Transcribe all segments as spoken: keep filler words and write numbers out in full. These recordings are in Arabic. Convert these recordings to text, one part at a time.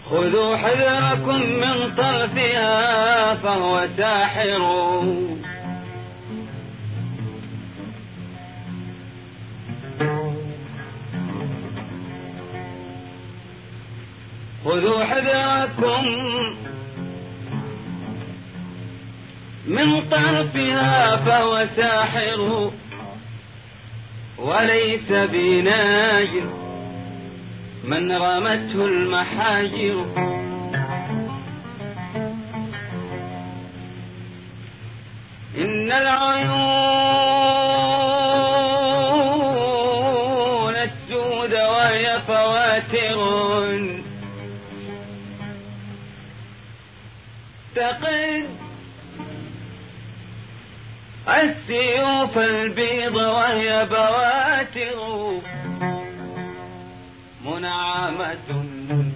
خذوا حذركم من طرفها فهو ساحر. خذوا حذركم من طرفها فهو ساحر وليس بناجر من رمته المحاجر. إن العيون السود وهي فواتر تقد السيوف البيض وهي بواتر منعمة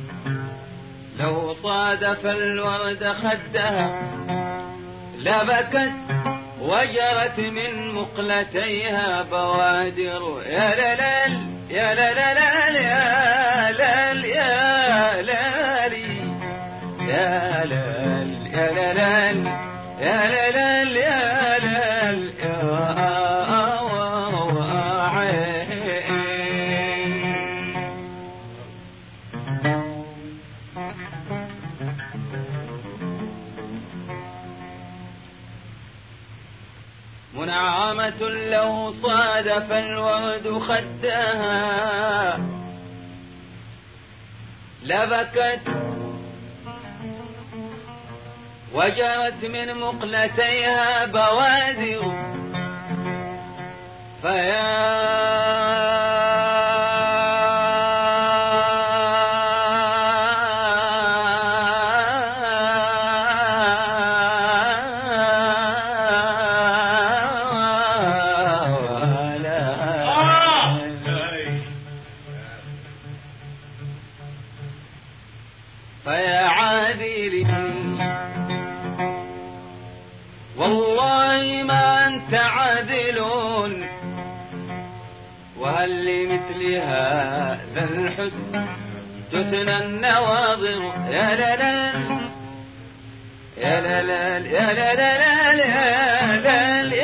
لو صادف الورد خدها لبكت وجرت من مقلتيها بوادر. يا للال يا للال يا لال يا لالي يا لال يا للال يا للال يا لال يا منعمة له صادف الورد خدها لبكت وجرت من مقلتيها بوادر. فيا فيا عادلي والله ما أنت عادل وهل لمثل هذا الحسن تثنى النواظر. يا للال يا للال يا للال يا للال